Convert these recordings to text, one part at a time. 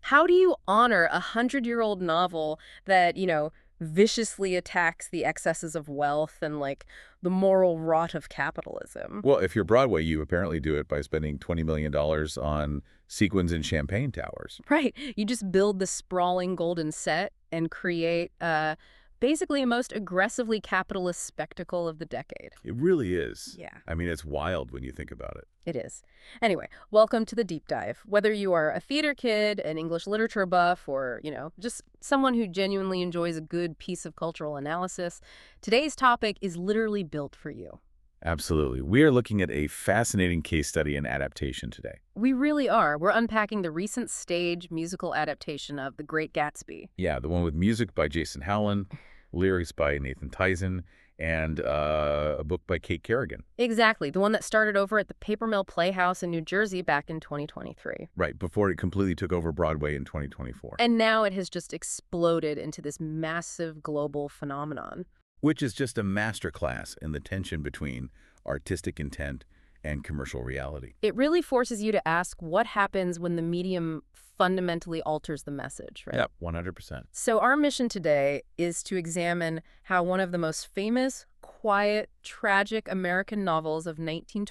How do you honor a 100-year-old novel that, viciously attacks the excesses of wealth and, the moral rot of capitalism? Well, if you're Broadway, you apparently do it by spending $20 million on sequins and champagne towers. Right. You just build the sprawling golden set and create basically a most aggressively capitalist spectacle of the decade. It really is. Yeah. I mean, it's wild when you think about it. It is. Anyway, welcome to the deep dive. Whether you are a theater kid, an English literature buff, or, just someone who genuinely enjoys a good piece of cultural analysis, today's topic is literally built for you. Absolutely. We are looking at a fascinating case study in adaptation today. We really are. We're unpacking the recent stage musical adaptation of The Great Gatsby. Yeah, the one with music by Jason Howland, lyrics by Nathan Tyson, and a book by Kate Kerrigan. Exactly. The one that started over at the Paper Mill Playhouse in New Jersey back in 2023. Right, before it completely took over Broadway in 2024. And now it has just exploded into this massive global phenomenon. Which is just a masterclass in the tension between artistic intent and commercial reality. It really forces you to ask what happens when the medium fundamentally alters the message, right? Yep, 100%. So our mission today is to examine how one of the most famous, quiet, tragic American novels of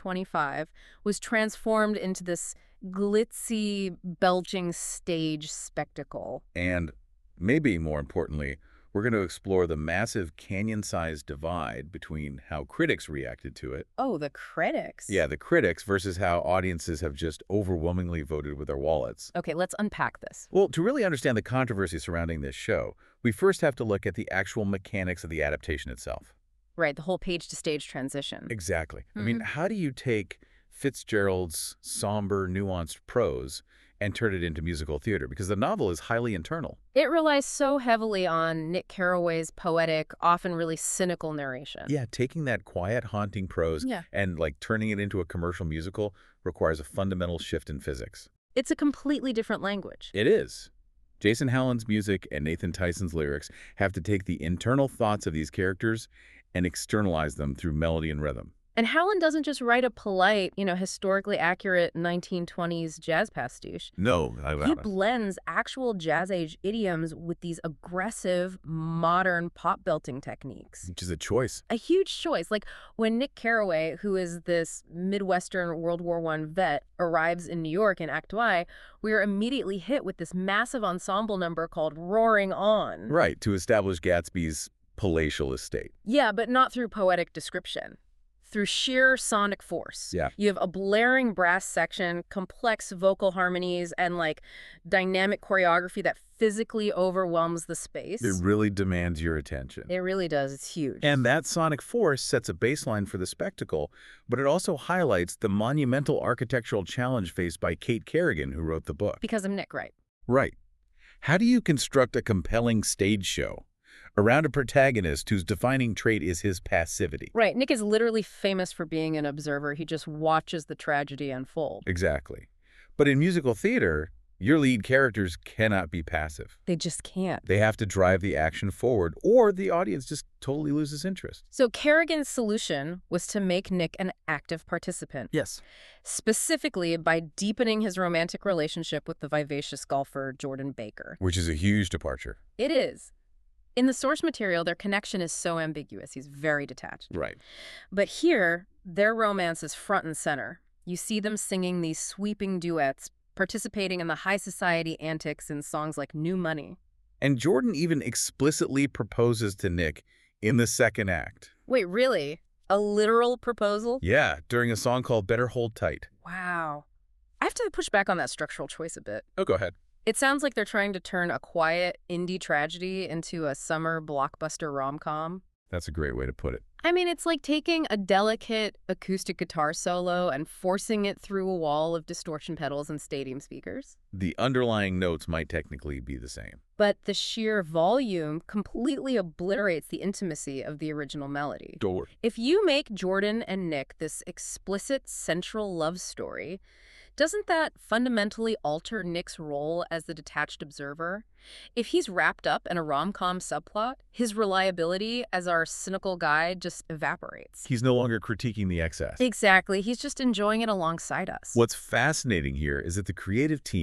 1925 was transformed into this glitzy, belching stage spectacle. And maybe more importantly, we're going to explore the massive canyon-sized divide between how critics reacted to it. Oh, the critics. Yeah, the critics versus how audiences have just overwhelmingly voted with their wallets. Okay, let's unpack this. Well, to really understand the controversy surrounding this show, we first have to look at the actual mechanics of the adaptation itself. Right, the whole page-to-stage transition. Exactly. I mean, how do you take Fitzgerald's somber, nuanced prose and turn it into musical theater? Because the novel is highly internal. It relies so heavily on Nick Carraway's poetic, often really cynical narration. Yeah, taking that quiet, haunting prose and turning it into a commercial musical requires a fundamental shift in physics. It's a completely different language. It is. Jason Howland's music and Nathan Tyson's lyrics have to take the internal thoughts of these characters and externalize them through melody and rhythm. And Howland doesn't just write a polite, historically accurate 1920s jazz pastiche. No, He blends actual jazz-age idioms with these aggressive, modern pop belting techniques. Which is a choice. A huge choice. Like when Nick Carraway, who is this Midwestern World War I vet, arrives in New York in Act I, we are immediately hit with this massive ensemble number called Roaring On. Right, to establish Gatsby's palatial estate. Yeah, but not through poetic description. Through sheer sonic force. Yeah. You have a blaring brass section, complex vocal harmonies, and dynamic choreography that physically overwhelms the space. It really demands your attention. It really does. It's huge. And that sonic force sets a baseline for the spectacle, but it also highlights the monumental architectural challenge faced by Kate Kerrigan, who wrote the book. Because of Nick, right? Right. How do you construct a compelling stage show around a protagonist whose defining trait is his passivity? Right. Nick is literally famous for being an observer. He just watches the tragedy unfold. Exactly. But in musical theater, your lead characters cannot be passive. They just can't. They have to drive the action forward, or the audience just totally loses interest. So Kerrigan's solution was to make Nick an active participant. Yes. Specifically by deepening his romantic relationship with the vivacious golfer Jordan Baker. Which is a huge departure. It is. In the source material, their connection is so ambiguous. He's very detached. Right. But here, their romance is front and center. You see them singing these sweeping duets, participating in the high society antics in songs like New Money. And Jordan even explicitly proposes to Nick in the second act. Wait, really? A literal proposal? Yeah, during a song called Better Hold Tight. Wow. I have to push back on that structural choice a bit. Oh, go ahead. It sounds like they're trying to turn a quiet indie tragedy into a summer blockbuster rom-com. That's a great way to put it. I mean, it's like taking a delicate acoustic guitar solo and forcing it through a wall of distortion pedals and stadium speakers. The underlying notes might technically be the same. But the sheer volume completely obliterates the intimacy of the original melody. If you make Jordan and Nick this explicit central love story, doesn't that fundamentally alter Nick's role as the detached observer? If he's wrapped up in a rom-com subplot, his reliability as our cynical guide just evaporates. He's no longer critiquing the excess. Exactly. He's just enjoying it alongside us. What's fascinating here is that the creative team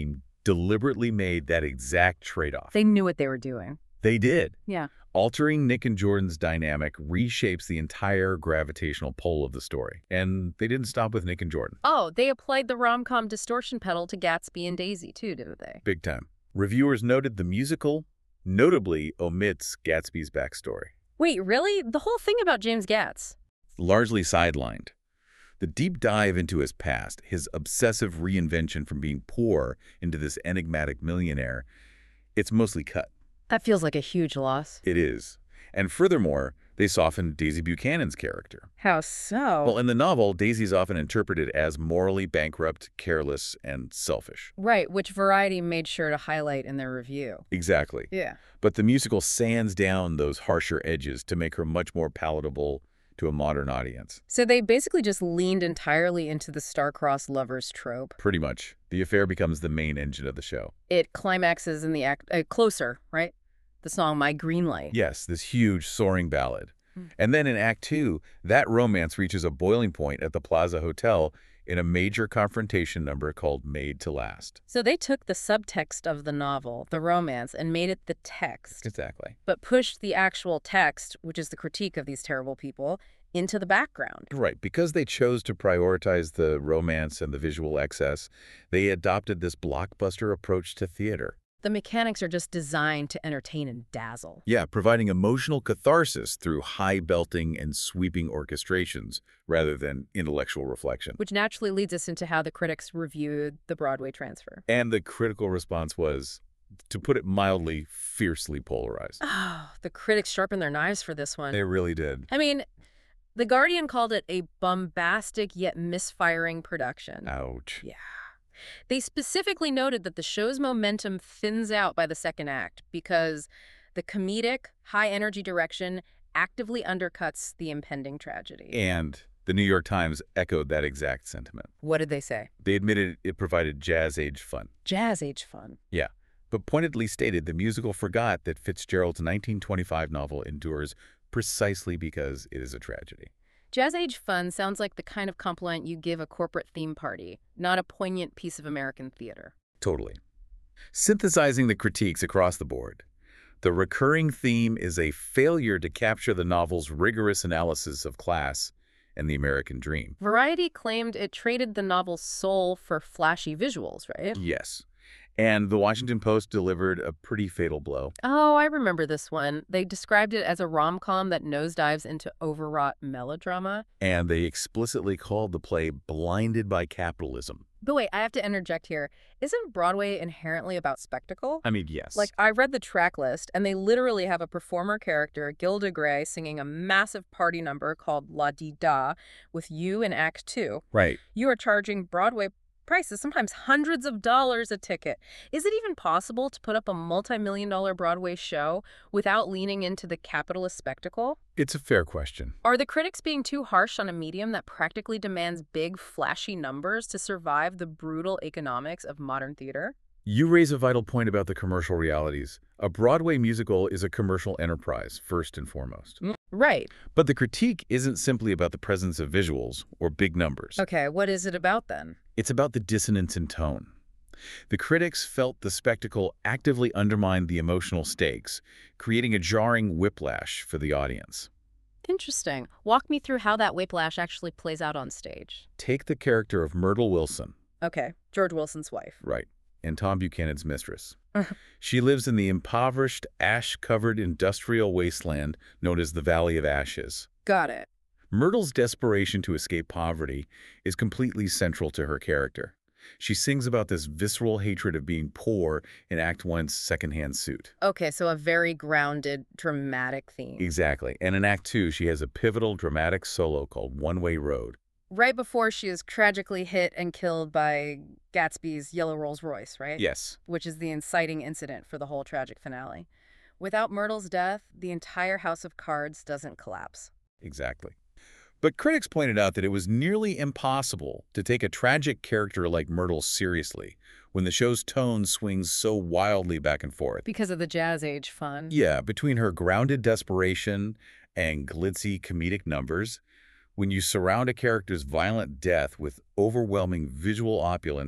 deliberately made that exact trade-off. They knew what they were doing. They did. Yeah. Altering Nick and Jordan's dynamic reshapes the entire gravitational pull of the story. And they didn't stop with Nick and Jordan. Oh, they applied the rom-com distortion pedal to Gatsby and Daisy, too, didn't they? Big time. Reviewers noted the musical notably omits Gatsby's backstory. Wait, really? The whole thing about James Gatz? Largely sidelined. The deep dive into his past, his obsessive reinvention from being poor into this enigmatic millionaire, it's mostly cut. That feels like a huge loss. It is. And furthermore, they softened Daisy Buchanan's character. How so? Well, in the novel, Daisy's often interpreted as morally bankrupt, careless, and selfish. Right, which Variety made sure to highlight in their review. Exactly. Yeah. But the musical sands down those harsher edges to make her much more palatable to a modern audience. So they basically just leaned entirely into the star-crossed lovers trope. Pretty much. The affair becomes the main engine of the show. It climaxes in the act Closer, right? The song My Green Light. Yes, this huge, soaring ballad. And then in Act 2, that romance reaches a boiling point at the Plaza Hotel in a major confrontation number called Made to Last. So they took the subtext of the novel, the romance, and made it the text. Exactly. But pushed the actual text, which is the critique of these terrible people, into the background. Right. Because they chose to prioritize the romance and the visual excess, they adopted this blockbuster approach to theater. The mechanics are just designed to entertain and dazzle. Yeah, providing emotional catharsis through high belting and sweeping orchestrations rather than intellectual reflection. Which naturally leads us into how the critics reviewed the Broadway transfer. And the critical response was, to put it mildly, fiercely polarized. Oh, the critics sharpened their knives for this one. They really did. I mean, The Guardian called it a bombastic yet misfiring production. Ouch. Yeah. They specifically noted that the show's momentum thins out by the second act because the comedic, high-energy direction actively undercuts the impending tragedy. And the New York Times echoed that exact sentiment. What did they say? They admitted it provided jazz-age fun. Jazz-age fun. Yeah, but pointedly stated the musical forgot that Fitzgerald's 1925 novel endures precisely because it is a tragedy. Jazz-age fun sounds like the kind of compliment you give a corporate theme party, not a poignant piece of American theater. Totally. Synthesizing the critiques across the board, the recurring theme is a failure to capture the novel's rigorous analysis of class and the American dream. Variety claimed it traded the novel's soul for flashy visuals, right? Yes. And the Washington Post delivered a pretty fatal blow. Oh, I remember this one. They described it as a rom-com that nosedives into overwrought melodrama. And they explicitly called the play blinded by capitalism. But wait, I have to interject here. Isn't Broadway inherently about spectacle? I mean, yes. Like, I read the track list, and they literally have a performer character, Gilda Gray, singing a massive party number called La Di Da with you in Act 2. Right. You are charging Broadway prices, sometimes hundreds of dollars a ticket. Is it even possible to put up a multi-million-dollar Broadway show without leaning into the capitalist spectacle? It's a fair question. Are the critics being too harsh on a medium that practically demands big, flashy numbers to survive the brutal economics of modern theater? You raise a vital point about the commercial realities. A Broadway musical is a commercial enterprise, first and foremost. Right. But the critique isn't simply about the presence of visuals or big numbers. Okay, what is it about then? It's about the dissonance in tone. The critics felt the spectacle actively undermined the emotional stakes, creating a jarring whiplash for the audience. Interesting. Walk me through how that whiplash actually plays out on stage. Take the character of Myrtle Wilson. Okay, George Wilson's wife. Right. And Tom Buchanan's mistress. She lives in the impoverished, ash-covered industrial wasteland known as the Valley of Ashes. Got it. Myrtle's desperation to escape poverty is completely central to her character. She sings about this visceral hatred of being poor in Act 1's secondhand suit. Okay, so a very grounded, dramatic theme. Exactly. And in Act 2, she has a pivotal, dramatic solo called One Way Road. Right before she is tragically hit and killed by Gatsby's yellow Rolls Royce, right? Yes. Which is the inciting incident for the whole tragic finale. Without Myrtle's death, the entire house of cards doesn't collapse. Exactly. But critics pointed out that it was nearly impossible to take a tragic character like Myrtle seriously when the show's tone swings so wildly back and forth. Because of the jazz age fun. Yeah, between her grounded desperation and glitzy comedic numbers, when you surround a character's violent death with overwhelming visual opulence,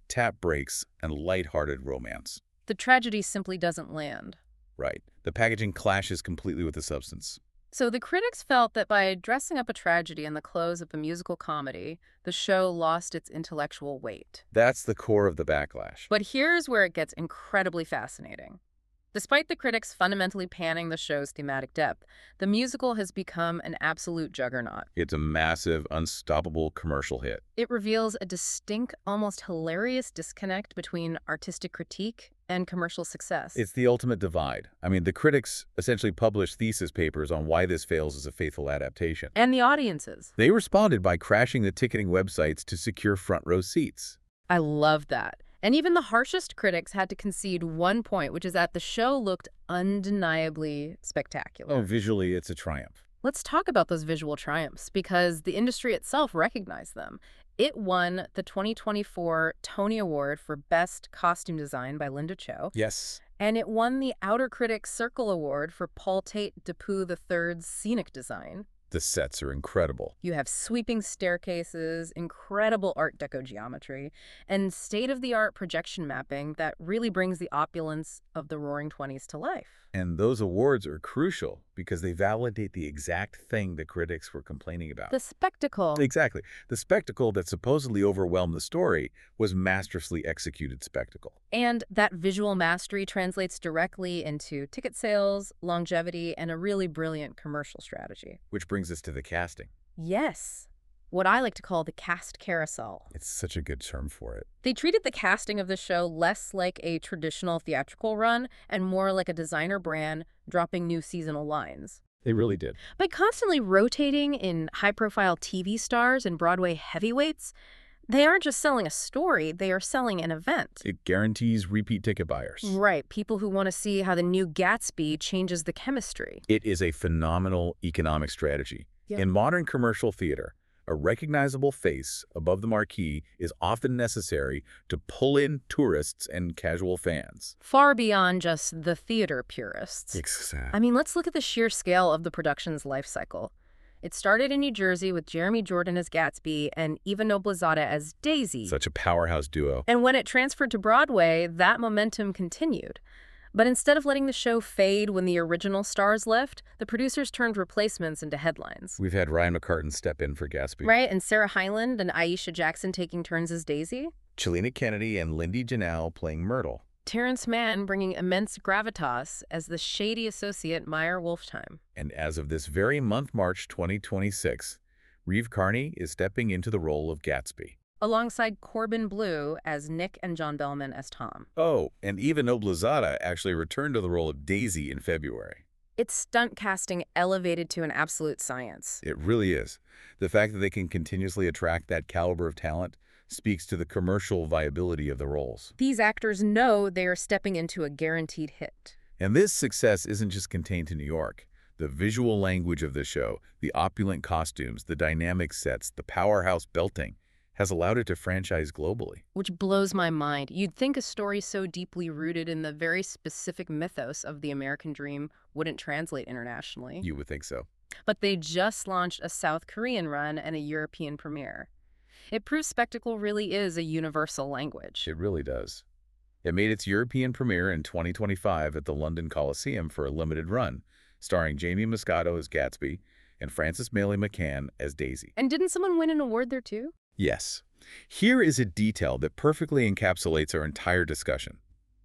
tap breaks, and lighthearted romance. The tragedy simply doesn't land. Right. The packaging clashes completely with the substance. So the critics felt that by dressing up a tragedy in the clothes of a musical comedy, the show lost its intellectual weight. That's the core of the backlash. But here's where it gets incredibly fascinating. Despite the critics fundamentally panning the show's thematic depth, the musical has become an absolute juggernaut. It's a massive, unstoppable commercial hit. It reveals a distinct, almost hilarious disconnect between artistic critique and commercial success. It's the ultimate divide. I mean, the critics essentially published thesis papers on why this fails as a faithful adaptation. And the audiences. They responded by crashing the ticketing websites to secure front-row seats. I love that. And even the harshest critics had to concede one point, which is that the show looked undeniably spectacular. Oh, visually, it's a triumph. Let's talk about those visual triumphs, because the industry itself recognized them. It won the 2024 Tony Award for Best Costume Design by Linda Cho. Yes. And it won the Outer Critics Circle Award for Paul Tate Depew III's scenic design. The sets are incredible. You have sweeping staircases, incredible Art Deco geometry, and state-of-the-art projection mapping that really brings the opulence of the Roaring Twenties to life. And those awards are crucial because they validate the exact thing the critics were complaining about. The spectacle. Exactly. The spectacle that supposedly overwhelmed the story was masterfully executed spectacle. And that visual mastery translates directly into ticket sales, longevity, and a really brilliant commercial strategy. Which brings us to the casting. Yes. What I like to call the cast carousel. It's such a good term for it. They treated the casting of the show less like a traditional theatrical run and more like a designer brand dropping new seasonal lines. They really did. By constantly rotating in high-profile TV stars and Broadway heavyweights, they aren't just selling a story, they are selling an event. It guarantees repeat ticket buyers. Right, people who want to see how the new Gatsby changes the chemistry. It is a phenomenal economic strategy. Yeah. In modern commercial theater, a recognizable face above the marquee is often necessary to pull in tourists and casual fans. Far beyond just the theater purists. Exactly. I mean, let's look at the sheer scale of the production's life cycle. It started in New Jersey with Jeremy Jordan as Gatsby and Eva Noblezada as Daisy. Such a powerhouse duo. And when it transferred to Broadway, that momentum continued. But instead of letting the show fade when the original stars left, the producers turned replacements into headlines. We've had Ryan McCartan step in for Gatsby. Right, and Sarah Hyland and Aisha Jackson taking turns as Daisy. Chilina Kennedy and Lindy Janelle playing Myrtle. Terrence Mann bringing immense gravitas as the shady associate Meyer Wolftime. And as of this very month, March 2026, Reeve Carney is stepping into the role of Gatsby. Alongside Corbin Bleu as Nick and John Bellman as Tom. Oh, and Eva Noblezada actually returned to the role of Daisy in February. It's stunt casting elevated to an absolute science. It really is. The fact that they can continuously attract that caliber of talent speaks to the commercial viability of the roles. These actors know they are stepping into a guaranteed hit. And this success isn't just contained to New York. The visual language of the show, the opulent costumes, the dynamic sets, the powerhouse belting, has allowed it to franchise globally. Which blows my mind. You'd think a story so deeply rooted in the very specific mythos of the American dream wouldn't translate internationally. You would think so. But they just launched a South Korean run and a European premiere. It proves spectacle really is a universal language. It really does. It made its European premiere in 2025 at the London Coliseum for a limited run, starring Jamie Moscato as Gatsby and Frances Mailey McCann as Daisy. And didn't someone win an award there too? Yes. Here is a detail that perfectly encapsulates our entire discussion.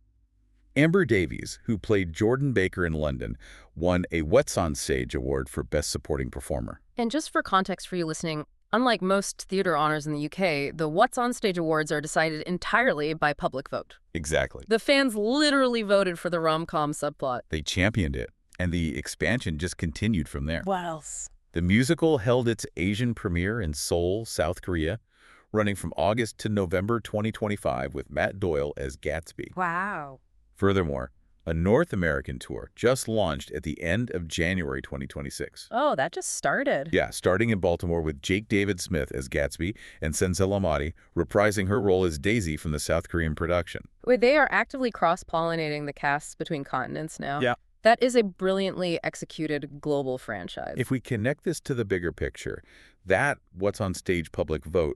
Amber Davies, who played Jordan Baker in London, won a What's on Stage award for Best Supporting Performer. And just for context for you listening, unlike most theater honors in the UK, the What's on Stage awards are decided entirely by public vote. Exactly. The fans literally voted for the rom-com subplot. They championed it, and the expansion just continued from there. What else? The musical held its Asian premiere in Seoul, South Korea, running from August to November 2025 with Matt Doyle as Gatsby. Wow. Furthermore, a North American tour just launched at the end of January 2026. Oh, that just started. Yeah, starting in Baltimore with Jake David Smith as Gatsby and Senzel Amadi reprising her role as Daisy from the South Korean production. Wait, they are actively cross-pollinating the casts between continents now. Yeah. That is a brilliantly executed global franchise. If we connect this to the bigger picture, that What's on Stage public vote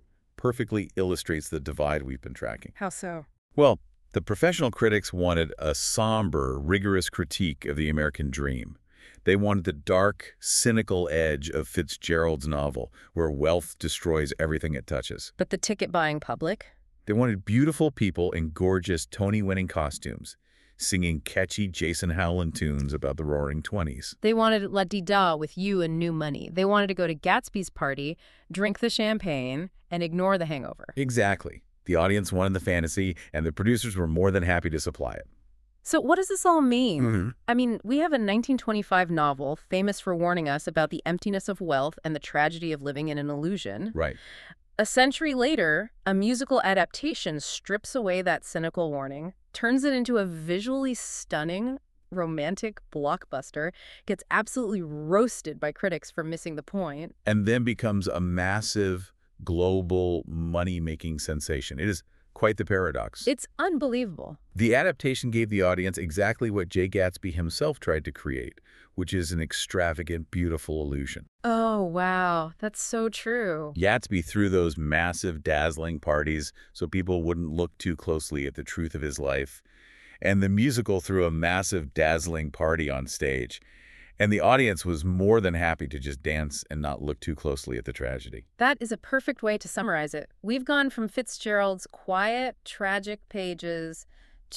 perfectly illustrates the divide we've been tracking. How so? Well, the professional critics wanted a somber, rigorous critique of the American dream. They wanted the dark, cynical edge of Fitzgerald's novel, where wealth destroys everything it touches. But the ticket-buying public? They wanted beautiful people in gorgeous Tony-winning costumes, singing catchy Jason Howland tunes about the Roaring Twenties. They wanted la-di-da with you and new money. They wanted to go to Gatsby's party, drink the champagne, and ignore the hangover. Exactly. The audience wanted the fantasy, and the producers were more than happy to supply it. So what does this all mean? I mean, we have a 1925 novel famous for warning us about the emptiness of wealth and the tragedy of living in an illusion. Right. A century later, a musical adaptation strips away that cynical warning, turns it into a visually stunning, romantic blockbuster, gets absolutely roasted by critics for missing the point. And then becomes a massive, global, money-making sensation. It is quite the paradox. It's unbelievable. The adaptation gave the audience exactly what Jay Gatsby himself tried to create, which is an extravagant, beautiful illusion. Oh, wow. That's so true. Gatsby threw those massive, dazzling parties so people wouldn't look too closely at the truth of his life. And the musical threw a massive, dazzling party on stage. And the audience was more than happy to just dance and not look too closely at the tragedy. That is a perfect way to summarize it. We've gone from Fitzgerald's quiet, tragic pages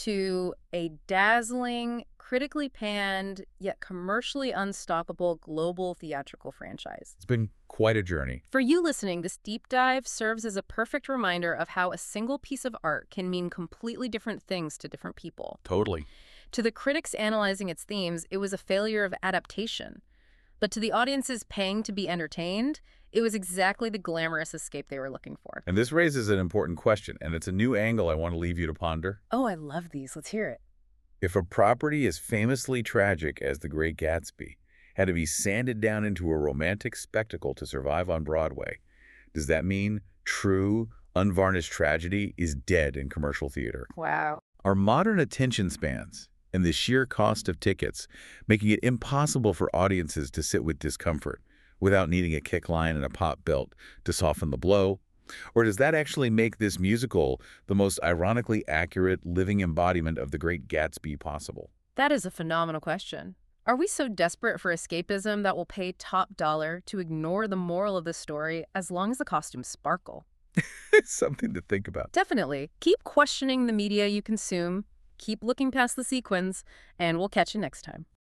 to a dazzling, critically panned, yet commercially unstoppable global theatrical franchise. It's been quite a journey. For you listening, this deep dive serves as a perfect reminder of how a single piece of art can mean completely different things to different people. Totally. To the critics analyzing its themes, it was a failure of adaptation. But to the audiences paying to be entertained, it was exactly the glamorous escape they were looking for. And this raises an important question, and it's a new angle I want to leave you to ponder. Oh, I love these. Let's hear it. If a property as famously tragic as The Great Gatsby had to be sanded down into a romantic spectacle to survive on Broadway, does that mean true, unvarnished tragedy is dead in commercial theater? Wow. Our modern attention spans and the sheer cost of tickets making it impossible for audiences to sit with discomfort without needing a kick line and a pop belt to soften the blow? Or does that actually make this musical the most ironically accurate living embodiment of The Great Gatsby possible? That is a phenomenal question. Are we so desperate for escapism that we'll pay top dollar to ignore the moral of the story as long as the costumes sparkle? Something to think about. Definitely. Keep questioning the media you consume, keep looking past the sequins, and we'll catch you next time.